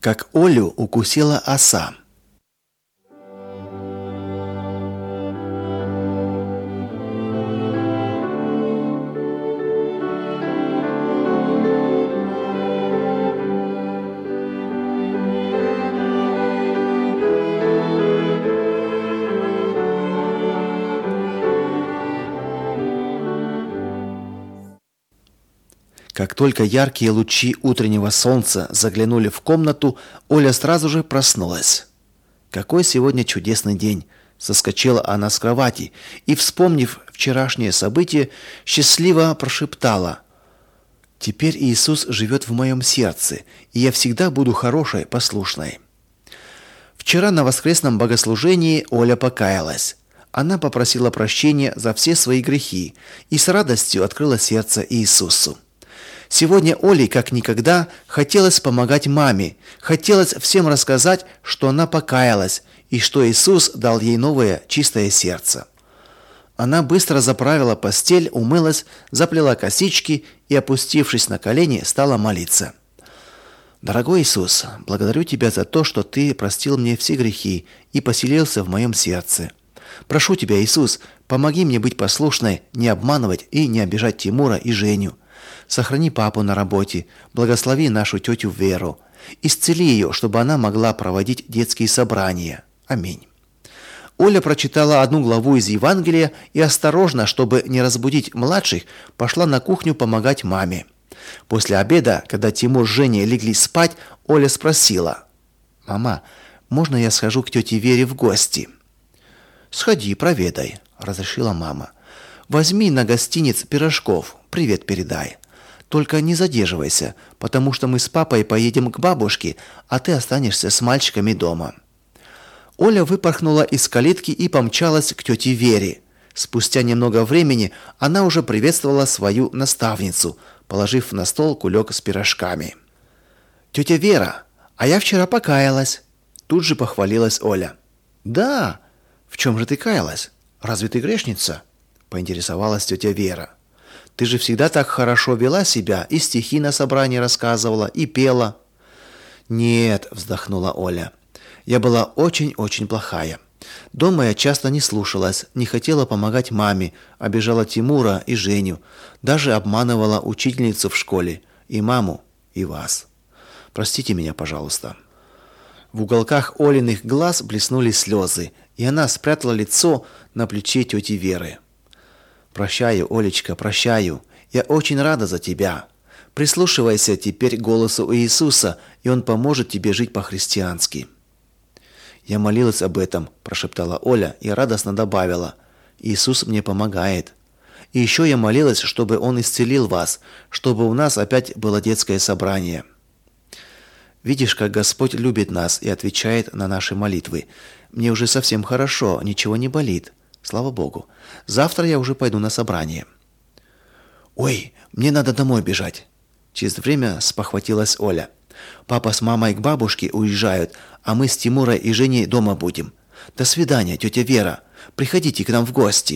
Как Олю укусила оса. Как только яркие лучи утреннего солнца заглянули в комнату, Оля сразу же проснулась. Какой сегодня чудесный день! Соскочила она с кровати и, вспомнив вчерашнее событие, счастливо прошептала: «Теперь Иисус живет в моем сердце, и я всегда буду хорошей, послушной». Вчера на воскресном богослужении Оля покаялась. Она попросила прощения за все свои грехи и с радостью открыла сердце Иисусу. Сегодня Оле как никогда хотелось помогать маме, хотелось всем рассказать, что она покаялась и что Иисус дал ей новое чистое сердце. Она быстро заправила постель, умылась, заплела косички и, опустившись на колени, стала молиться. «Дорогой Иисус, благодарю Тебя за то, что Ты простил мне все грехи и поселился в моем сердце. Прошу Тебя, Иисус, помоги мне быть послушной, не обманывать и не обижать Тимура и Женю. Сохрани папу на работе, благослови нашу тетю Веру, исцели ее, чтобы она могла проводить детские собрания. Аминь». Оля прочитала одну главу из Евангелия и осторожно, чтобы не разбудить младших, пошла на кухню помогать маме. После обеда, когда Тимур с Женей легли спать, Оля спросила: «Мама, можно я схожу к тете Вере в гости?» «Сходи, проведай», — разрешила мама. «Возьми на гостиниц пирожков, привет передай. Только не задерживайся, потому что мы с папой поедем к бабушке, а ты останешься с мальчиками дома». Оля выпорхнула из калитки и помчалась к тете Вере. Спустя немного времени она уже приветствовала свою наставницу, положив на стол кулек с пирожками. «Тетя Вера, а я вчера покаялась», — тут же похвалилась Оля. «Да? В чем же ты каялась? Разве ты грешница?» — поинтересовалась тетя Вера. «Ты же всегда так хорошо вела себя, и стихи на собрании рассказывала, и пела». «Нет», — вздохнула Оля, — «я была очень-очень плохая. Дома я часто не слушалась, не хотела помогать маме, обижала Тимура и Женю, даже обманывала учительницу в школе, и маму, и вас. Простите меня, пожалуйста». В уголках Олиных глаз блеснули слезы, и она спрятала лицо на плече тети Веры. «Прощаю, Олечка, прощаю. Я очень рада за тебя. Прислушивайся теперь к голосу Иисуса, и Он поможет тебе жить по-христиански». «Я молилась об этом», – прошептала Оля и радостно добавила: «Иисус мне помогает. И еще я молилась, чтобы Он исцелил вас, чтобы у нас опять было детское собрание». Видишь, как Господь любит нас и отвечает на наши молитвы. Мне уже совсем хорошо, ничего не болит. Слава Богу. Завтра я уже пойду на собрание. «Ой, мне надо домой бежать». Через время спохватилась Оля. «Папа с мамой к бабушке уезжают, а мы с Тимурой и Женей дома будем. До свидания, тетя Вера. Приходите к нам в гости».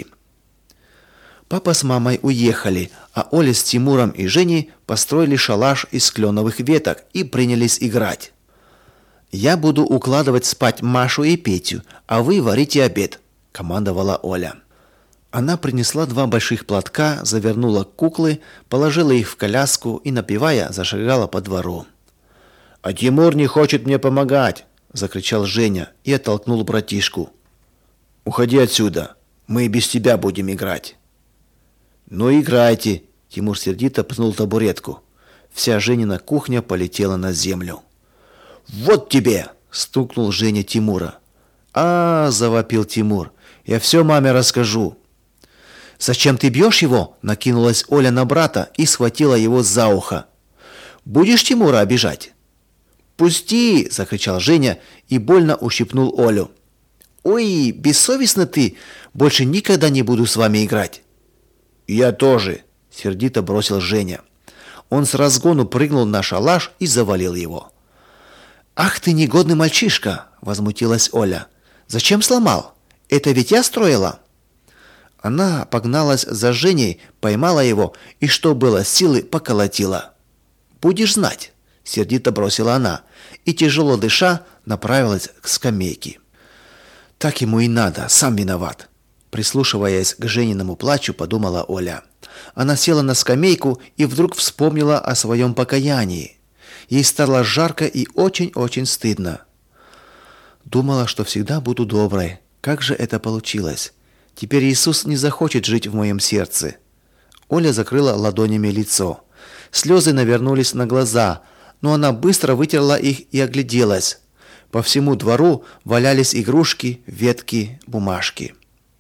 Папа с мамой уехали, а Оля с Тимуром и Женей построили шалаш из кленовых веток и принялись играть. «Я буду укладывать спать Машу и Петю, а вы варите обед», – командовала Оля. Она принесла 2 больших платка, завернула куклы, положила их в коляску и, напевая, зашагала по двору. «А Тимур не хочет мне помогать!» – закричал Женя и оттолкнул братишку. «Уходи отсюда, мы и без тебя будем играть». «Ну играйте!» – Тимур сердито пнул табуретку. Вся Женина кухня полетела на землю. «Вот тебе!» – стукнул Женя Тимура. «А, – завопил Тимур, – я все маме расскажу». «Зачем ты бьешь его?» – накинулась Оля на брата и схватила его за ухо. «Будешь Тимура обижать?» «Пусти!» – закричал Женя и больно ущипнул Олю. «Ой, бессовестный ты! Больше никогда не буду с вами играть!» «Я тоже!» – сердито бросил Женя. Он с разгону прыгнул на шалаш и завалил его. «Ах ты негодный мальчишка!» – возмутилась Оля. «Зачем сломал? Это ведь я строила!» Она погналась за Женей, поймала его и, что было силы, поколотила. «Будешь знать!» – сердито бросила она и, тяжело дыша, направилась к скамейке. Так ему и надо, сам виноват. Прислушиваясь к Жениному плачу, подумала Оля. Она села на скамейку и вдруг вспомнила о своем покаянии. Ей стало жарко и очень-очень стыдно. Думала, что всегда буду доброй. Как же это получилось? Теперь Иисус не захочет жить в моем сердце. Оля закрыла ладонями лицо. Слезы навернулись на глаза, но она быстро вытерла их и огляделась. По всему двору валялись игрушки, ветки, бумажки.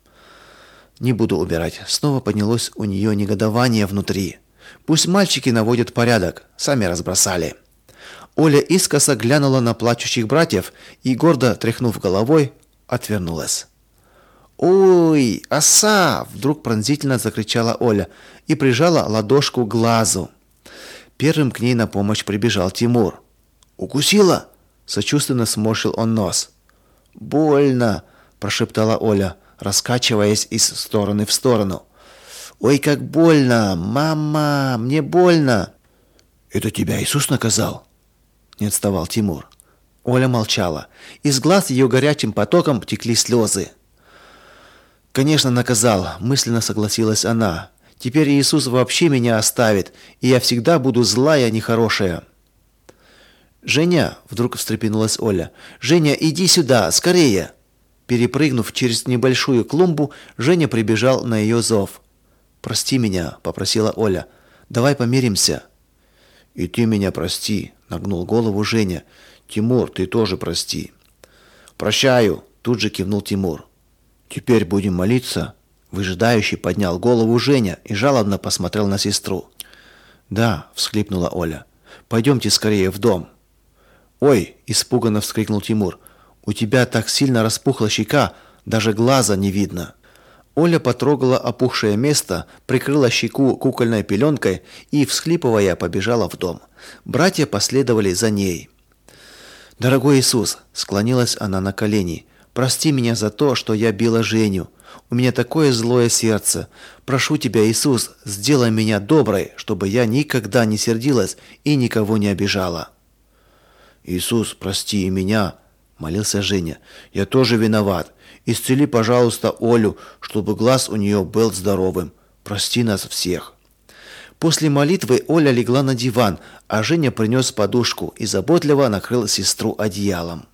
Не буду убирать. Снова поднялось у нее негодование внутри. Пусть мальчики наводят порядок, сами разбросали. Оля искоса глянула на плачущих братьев и, гордо тряхнув головой, отвернулась. «Ой, оса!» – вдруг пронзительно закричала Оля и прижала ладошку к глазу. Первым к ней на помощь прибежал Тимур. «Укусила?» – сочувственно сморщил он нос. «Больно!» – прошептала Оля, раскачиваясь из стороны в сторону. «Ой, как больно! Мама, мне больно!» «Это тебя Иисус наказал?» – не отставал Тимур. Оля молчала. Из глаз ее горячим потоком текли слезы. «Конечно, наказал», – мысленно согласилась она. «Теперь Иисус вообще меня оставит, и я всегда буду злая, нехорошая». «Женя!» – вдруг встрепенулась Оля. «Женя, иди сюда, скорее!» Перепрыгнув через небольшую клумбу, Женя прибежал на ее зов. «Прости меня», – попросила Оля. «Давай помиримся». «И ты меня прости», – нагнул голову Женя. «Тимур, ты тоже прости». «Прощаю», – тут же кивнул Тимур. «Теперь будем молиться?» Выжидающий поднял голову Женя и жалобно посмотрел на сестру. «Да», – всхлипнула Оля. «Пойдемте скорее в дом». «Ой!» – испуганно вскрикнул Тимур. «У тебя так сильно распухла щека, даже глаза не видно». Оля потрогала опухшее место, прикрыла щеку кукольной пеленкой и, всхлипывая, побежала в дом. Братья последовали за ней. «Дорогой Иисус!» – склонилась она на колени. «Прости меня за то, что я била Женю. У меня такое злое сердце. Прошу тебя, Иисус, сделай меня доброй, чтобы я никогда не сердилась и никого не обижала». «Иисус, прости и меня», – молился Женя. «Я тоже виноват. Исцели, пожалуйста, Олю, чтобы глаз у нее был здоровым. Прости нас всех». После молитвы Оля легла на диван, а Женя принес подушку и заботливо накрыл сестру одеялом.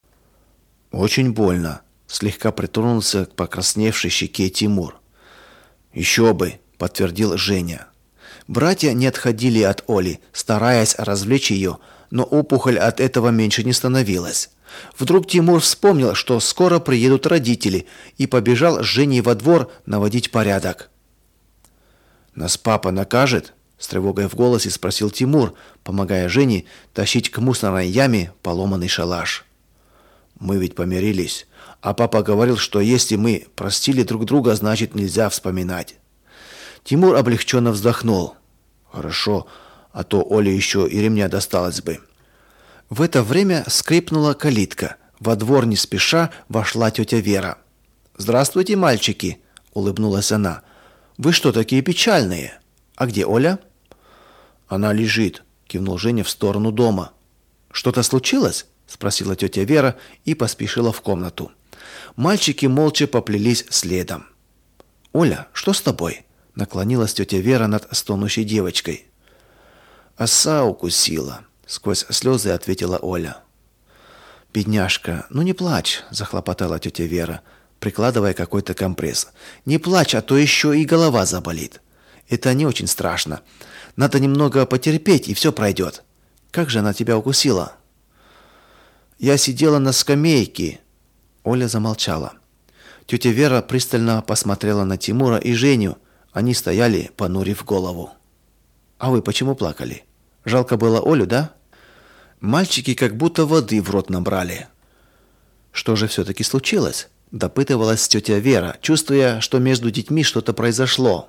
«Очень больно», – слегка притронулся к покрасневшей щеке Тимур. «Еще бы», – подтвердил Женя. Братья не отходили от Оли, стараясь развлечь ее, но опухоль от этого меньше не становилась. Вдруг Тимур вспомнил, что скоро приедут родители, и побежал с Женей во двор наводить порядок. «Нас папа накажет?» – с тревогой в голосе спросил Тимур, помогая Жене тащить к мусорной яме поломанный шалаш. «Мы ведь помирились, а папа говорил, что если мы простили друг друга, значит нельзя вспоминать». Тимур облегченно вздохнул. «Хорошо, а то Оле еще и ремня досталось бы». В это время скрипнула калитка. Во двор не спеша вошла тетя Вера. «Здравствуйте, мальчики!» – улыбнулась она. «Вы что такие печальные? А где Оля?» «Она лежит», – кивнул Женя в сторону дома. «Что-то случилось?» – спросила тетя Вера и поспешила в комнату. Мальчики молча поплелись следом. «Оля, что с тобой?» – наклонилась тетя Вера над стонущей девочкой. «Оса укусила», – сквозь слезы ответила Оля. «Бедняжка, ну не плачь», – захлопотала тетя Вера, прикладывая какой-то компресс. «Не плачь, а то еще и голова заболит. Это не очень страшно. Надо немного потерпеть, и все пройдет. Как же она тебя укусила?» «Я сидела на скамейке». Оля замолчала. Тетя Вера пристально посмотрела на Тимура и Женю. Они стояли, понурив голову. «А вы почему плакали? Жалко было Олю, да?» Мальчики как будто воды в рот набрали. «Что же все-таки случилось?» – допытывалась тетя Вера, чувствуя, что между детьми что-то произошло.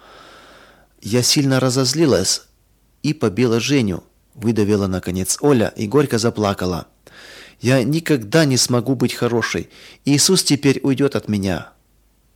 «Я сильно разозлилась и побила Женю», – выдавила наконец Оля и горько заплакала. «Я никогда не смогу быть хорошей. Иисус теперь уйдет от меня».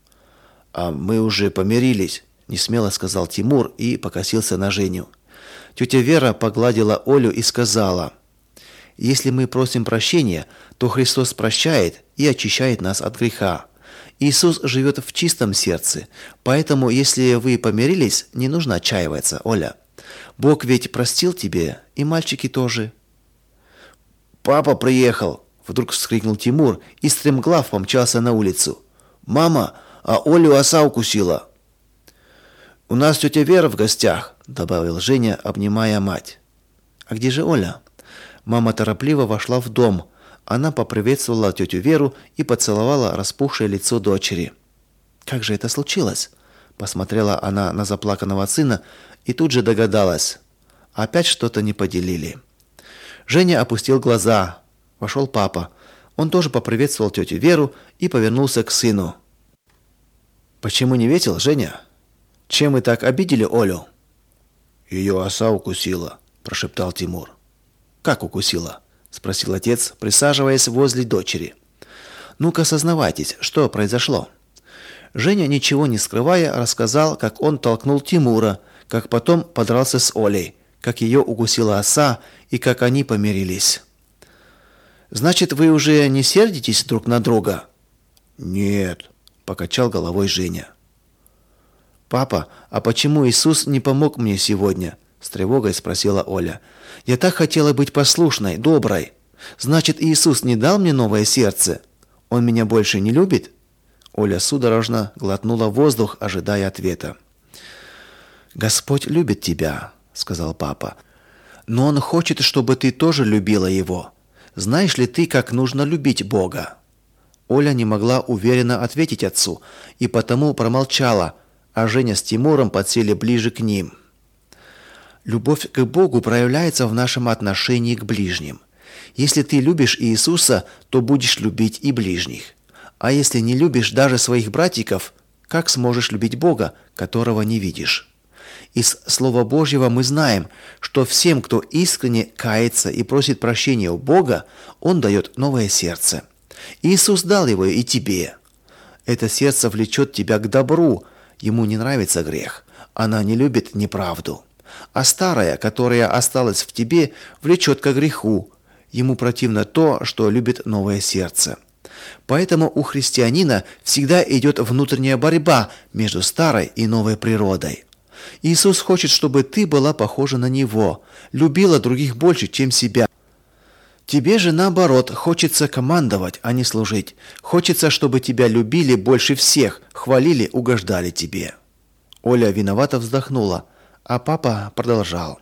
«А мы уже помирились», – несмело сказал Тимур и покосился на Женю. Тетя Вера погладила Олю и сказала: «Если мы просим прощения, то Христос прощает и очищает нас от греха. Иисус живет в чистом сердце, поэтому, если вы помирились, не нужно отчаиваться, Оля. Бог ведь простил тебе, и мальчики тоже». «Папа приехал!» — вдруг вскрикнул Тимур и стремглав помчался на улицу. «Мама, а Олю оса укусила!» «У нас тетя Вера в гостях», — добавил Женя, обнимая мать. «А где же Оля?» Мама торопливо вошла в дом. Она поприветствовала тетю Веру и поцеловала распухшее лицо дочери. «Как же это случилось?» Посмотрела она на заплаканного сына и тут же догадалась. Опять что-то не поделили. Женя опустил глаза. Вошел папа. Он тоже поприветствовал тетю Веру и повернулся к сыну. «Почему не ветил, Женя? Чем вы так обидели Олю?» «Ее оса укусила», – прошептал Тимур. «Как укусила?» – спросил отец, присаживаясь возле дочери. «Ну-ка, сознавайтесь, что произошло?» Женя, ничего не скрывая, рассказал, как он толкнул Тимура, как потом подрался с Олей, как ее укусила оса и как они помирились. «Значит, вы уже не сердитесь друг на друга?» «Нет», – покачал головой Женя. «Папа, а почему Иисус не помог мне сегодня?» – с тревогой спросила Оля. «Я так хотела быть послушной, доброй. Значит, Иисус не дал мне новое сердце? Он меня больше не любит?» Оля судорожно глотнула воздух, ожидая ответа. «Господь любит тебя», — сказал папа. «Но Он хочет, чтобы ты тоже любила Его. Знаешь ли ты, как нужно любить Бога?» Оля не могла уверенно ответить отцу и потому промолчала, а Женя с Тимуром подсели ближе к ним. «Любовь к Богу проявляется в нашем отношении к ближним. Если ты любишь Иисуса, то будешь любить и ближних. А если не любишь даже своих братиков, как сможешь любить Бога, которого не видишь? Из Слова Божьего мы знаем, что всем, кто искренне кается и просит прощения у Бога, Он дает новое сердце. Иисус дал его и тебе. Это сердце влечет тебя к добру, ему не нравится грех, она не любит неправду. А старое, которое осталось в тебе, влечет к греху, ему противно то, что любит новое сердце. Поэтому у христианина всегда идет внутренняя борьба между старой и новой природой. Иисус хочет, чтобы ты была похожа на Него, любила других больше, чем себя. Тебе же, наоборот, хочется командовать, а не служить. Хочется, чтобы тебя любили больше всех, хвалили, угождали тебе. Оля виновато вздохнула, а папа продолжал.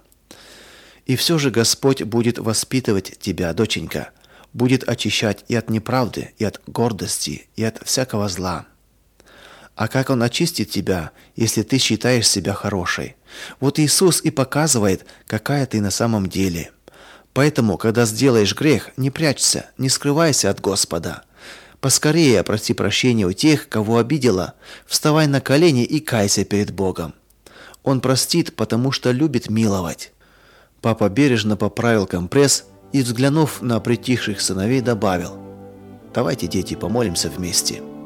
И все же Господь будет воспитывать тебя, доченька. Будет очищать и от неправды, и от гордости, и от всякого зла. А как Он очистит тебя, если ты считаешь себя хорошей? Вот Иисус и показывает, какая ты на самом деле. Поэтому, когда сделаешь грех, не прячься, не скрывайся от Господа. Поскорее проси прощения у тех, кого обидела. Вставай на колени и кайся перед Богом. Он простит, потому что любит миловать. Папа бережно поправил компресс и, взглянув на притихших сыновей, добавил: «Давайте, дети, помолимся вместе».